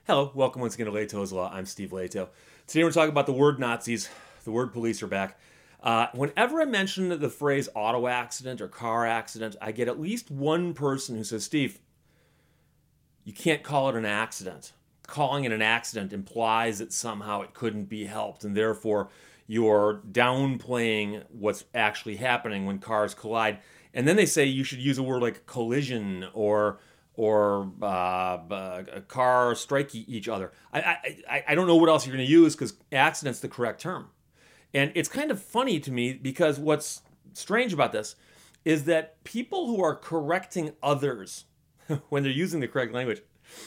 Hello, welcome once again to Leto's Law. I'm Steve Leto. Today we're talking about the word Nazis. The word police are back. Whenever I mention the phrase auto accident or car accident, I get at least one person who says, Steve, you can't call it an accident. Calling it an accident implies that somehow it couldn't be helped, and therefore you're downplaying what's actually happening when cars collide. And then they say you should use a word like collision or a car strike each other. I don't know what else you're going to use because accident's the correct term. And it's kind of funny to me because what's strange about this is that people who are correcting others when they're using the correct language,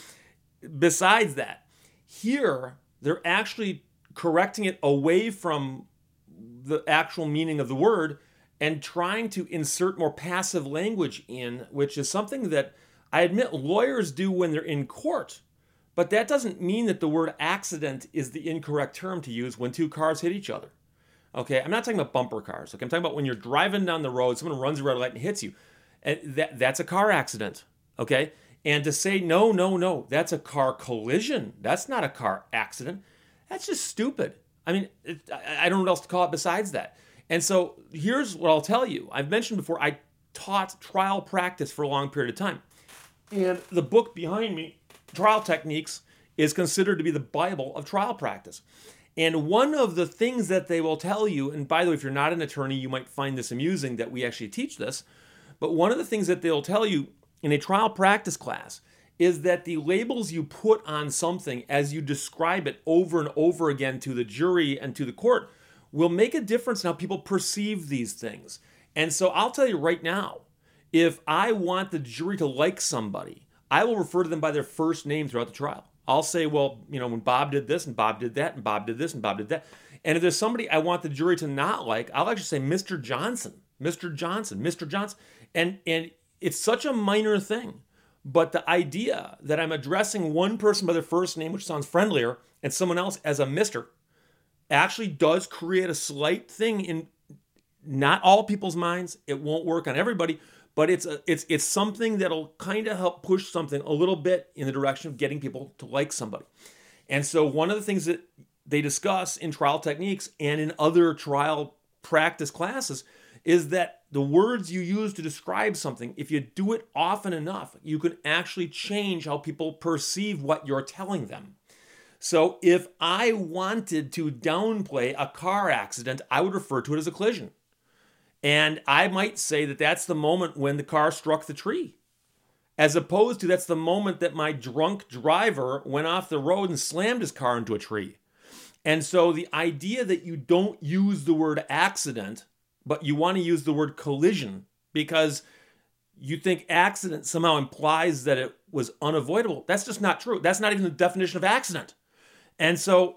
besides that, here they're actually correcting it away from the actual meaning of the word and trying to insert more passive language in, which is something that I admit lawyers do when they're in court, but that doesn't mean that the word accident is the incorrect term to use when two cars hit each other. Okay, I'm not talking about bumper cars. Okay, I'm talking about when you're driving down the road, someone runs a red light and hits you. And that's a car accident. Okay, and to say no, that's a car collision. That's not a car accident. That's just stupid. I mean, I don't know what else to call it besides that. And so here's what I'll tell you. I've mentioned before, I taught trial practice for a long period of time. And the book behind me, Trial Techniques, is considered to be the Bible of trial practice. And one of the things that they will tell you, and by the way, if you're not an attorney, you might find this amusing that we actually teach this, but one of the things that they'll tell you in a trial practice class is that the labels you put on something as you describe it over and over again to the jury and to the court will make a difference in how people perceive these things. And so I'll tell you right now, if I want the jury to like somebody, I will refer to them by their first name throughout the trial. I'll say, well, when Bob did this and Bob did that and Bob did this and Bob did that. And if there's somebody I want the jury to not like, I'll actually say Mr. Johnson, Mr. Johnson, Mr. Johnson. And it's such a minor thing. But the idea that I'm addressing one person by their first name, which sounds friendlier, and someone else as a Mr., actually does create a slight thing in not all people's minds. It won't work on everybody. But it's something that'll kind of help push something a little bit in the direction of getting people to like somebody. And so one of the things that they discuss in trial techniques and in other trial practice classes is that the words you use to describe something, if you do it often enough, you can actually change how people perceive what you're telling them. So if I wanted to downplay a car accident, I would refer to it as a collision. And I might say that that's the moment when the car struck the tree, as opposed to that's the moment that my drunk driver went off the road and slammed his car into a tree. And so the idea that you don't use the word accident, but you want to use the word collision because you think accident somehow implies that it was unavoidable, that's just not true. That's not even the definition of accident. And so,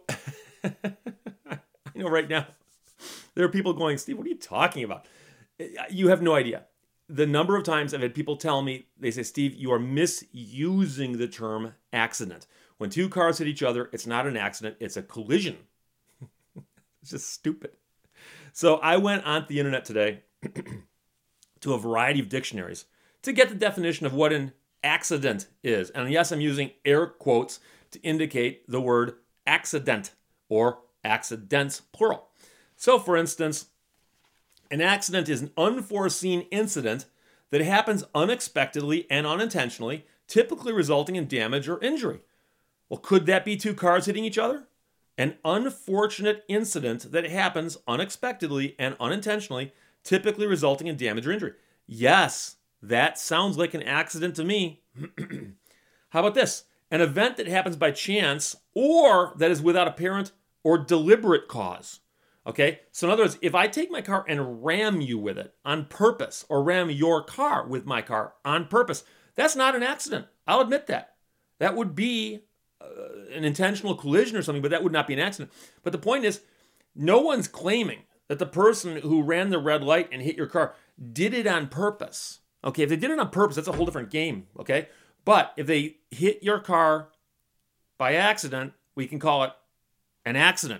right now, there are people going, Steve, what are you talking about? You have no idea. The number of times I've had people tell me, they say, Steve, you are misusing the term accident. When two cars hit each other, it's not an accident, it's a collision. It's just stupid. So I went on the internet today to a variety of dictionaries to get the definition of what an accident is. And yes, I'm using air quotes to indicate the word accident or accidents, plural. So, for instance, an accident is an unforeseen incident that happens unexpectedly and unintentionally, typically resulting in damage or injury. Well, could that be two cars hitting each other? An unfortunate incident that happens unexpectedly and unintentionally, typically resulting in damage or injury. Yes, that sounds like an accident to me. How about this? An event that happens by chance or that is without apparent or deliberate cause. Okay, so in other words, if I take my car and ram you with it on purpose or ram your car with my car on purpose, that's not an accident. I'll admit that. That would be an intentional collision or something, but that would not be an accident. But the point is, no one's claiming that the person who ran the red light and hit your car did it on purpose. Okay, if they did it on purpose, that's a whole different game, okay? But if they hit your car by accident, we can call it an accident.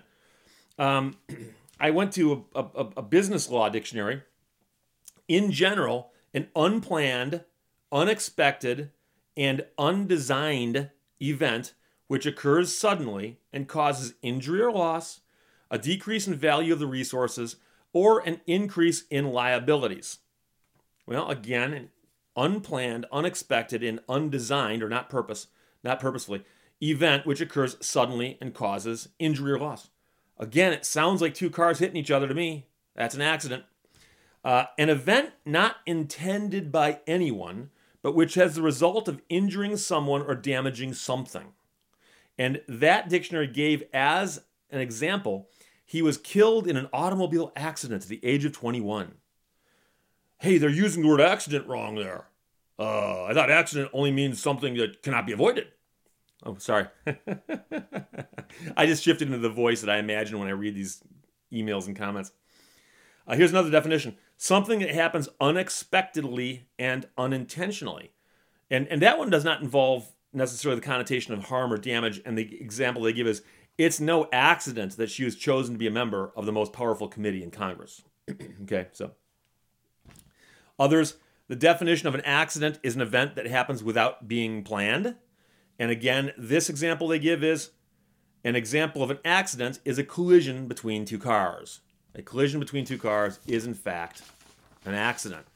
I went to a business law dictionary. In general, an unplanned, unexpected, and undesigned event which occurs suddenly and causes injury or loss, a decrease in value of the resources, or an increase in liabilities. Well, again, an unplanned, unexpected, and undesigned, or not purposefully, event which occurs suddenly and causes injury or loss. Again, it sounds like two cars hitting each other to me. That's an accident. An event not intended by anyone, but which has the result of injuring someone or damaging something. And that dictionary gave as an example, he was killed in an automobile accident at the age of 21. Hey, they're using the word accident wrong there. I thought accident only means something that cannot be avoided. Oh, sorry. I just shifted into the voice that I imagine when I read these emails and comments. Here's another definition. Something that happens unexpectedly and unintentionally. And that one does not involve necessarily the connotation of harm or damage. And the example they give is, it's no accident that she was chosen to be a member of the most powerful committee in Congress. Okay, so. Others, the definition of an accident is an event that happens without being planned. And again, this example they give is, an example of an accident is a collision between two cars. A collision between two cars is, in fact, an accident.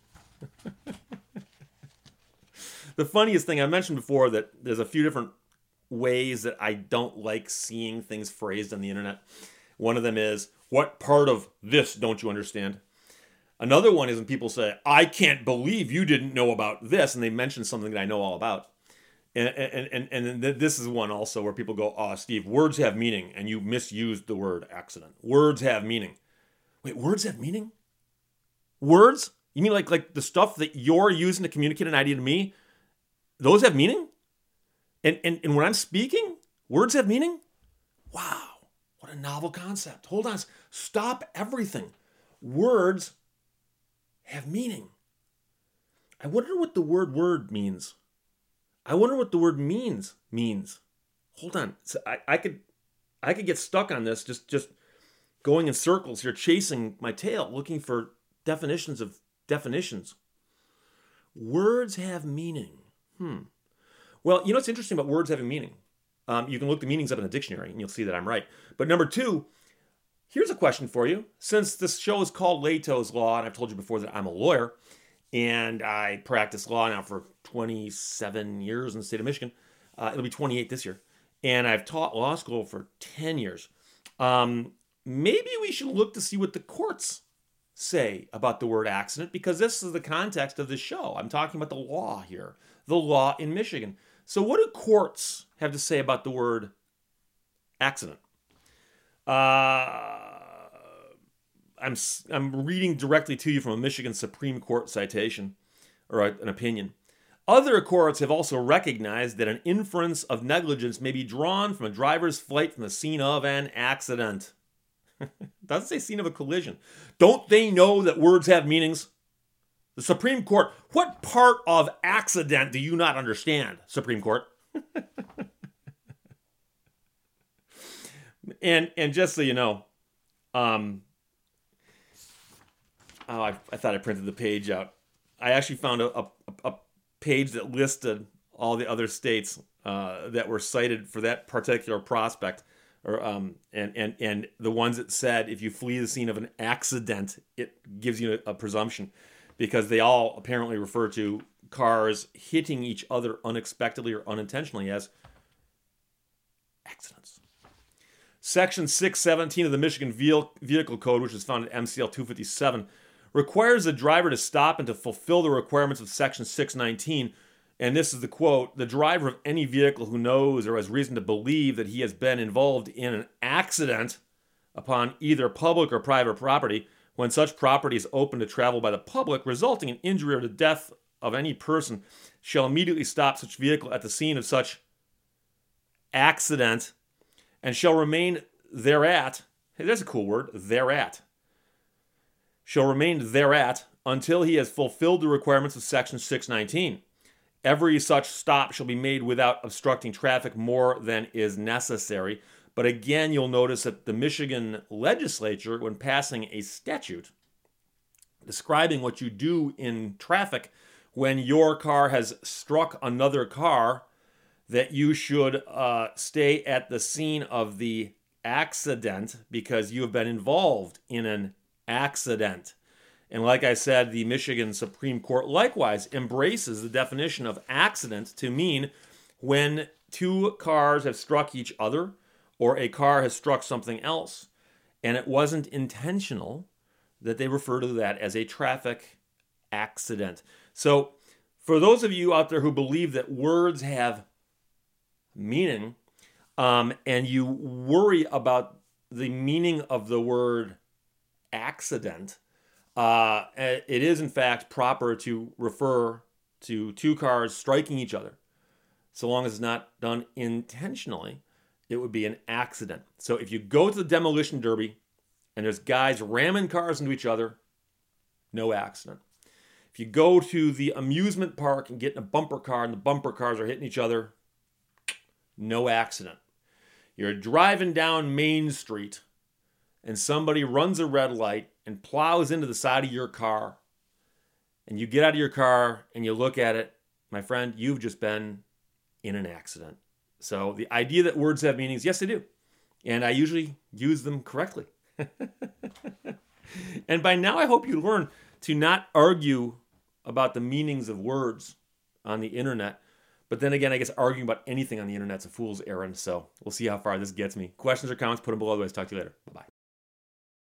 The funniest thing, I mentioned before that there's a few different ways that I don't like seeing things phrased on the internet. One of them is, what part of this don't you understand? Another one is when people say, I can't believe you didn't know about this, and they mention something that I know all about. And this is one also where people go, oh, Steve, words have meaning, and you misused the word accident. Words have meaning. Wait, words have meaning? Words? You mean like the stuff that you're using to communicate an idea to me, those have meaning? And when I'm speaking, words have meaning? Wow, what a novel concept. Hold on, stop everything. Words have meaning. I wonder what the word means. I wonder what the word means. Hold on. So I could get stuck on this, just going in circles here, chasing my tail, looking for definitions of definitions. Words have meaning. Well, you know what's interesting about words having meaning? You can look the meanings up in a dictionary and you'll see that I'm right. But number two, here's a question for you. Since this show is called Lehto's Law, and I've told you before that I'm a lawyer, and I practice law now for 27 years in the state of Michigan. It'll be 28 this year. And I've taught law school for 10 years. Maybe we should look to see what the courts say about the word accident, because this is the context of this show. I'm talking about the law here, the law in Michigan. So what do courts have to say about the word accident? I'm reading directly to you from a Michigan Supreme Court citation, or an opinion. Other courts have also recognized that an inference of negligence may be drawn from a driver's flight from the scene of an accident. Doesn't say scene of a collision. Don't they know that words have meanings? The Supreme Court, what part of accident do you not understand, Supreme Court? And just so you know, I thought I printed the page out. I actually found a page that listed all the other states that were cited for that particular prospect, or and the ones that said if you flee the scene of an accident, it gives you a presumption, because they all apparently refer to cars hitting each other unexpectedly or unintentionally as accidents. Section 617 of the Michigan Vehicle Code, which is found at MCL 257, requires the driver to stop and to fulfill the requirements of Section 619. And this is the quote: the driver of any vehicle who knows or has reason to believe that he has been involved in an accident upon either public or private property, when such property is open to travel by the public, resulting in injury or the death of any person, shall immediately stop such vehicle at the scene of such accident, and shall remain thereat. Hey, that's a cool word, thereat. Shall remain thereat until he has fulfilled the requirements of Section 619. Every such stop shall be made without obstructing traffic more than is necessary. But again, you'll notice that the Michigan legislature, when passing a statute describing what you do in traffic when your car has struck another car, that you should stay at the scene of the accident because you have been involved in an accident. And like I said, the Michigan Supreme Court likewise embraces the definition of accident to mean when two cars have struck each other or a car has struck something else and it wasn't intentional, that they refer to that as a traffic accident. So for those of you out there who believe that words have meaning, and you worry about the meaning of the word accident, it is in fact proper to refer to two cars striking each other. So long as it's not done intentionally, it would be an accident. So if you go to the demolition derby and there's guys ramming cars into each other, no accident. If you go to the amusement park and get in a bumper car and the bumper cars are hitting each other, no accident. You're driving down Main Street and somebody runs a red light and plows into the side of your car, and you get out of your car and you look at it, my friend, you've just been in an accident. So the idea that words have meanings, yes, they do. And I usually use them correctly. And by now I hope you learn to not argue about the meanings of words on the internet. But then again, I guess arguing about anything on the internet's a fool's errand. So we'll see how far this gets me. Questions or comments, put them below. Otherwise, talk to you later. Bye-bye.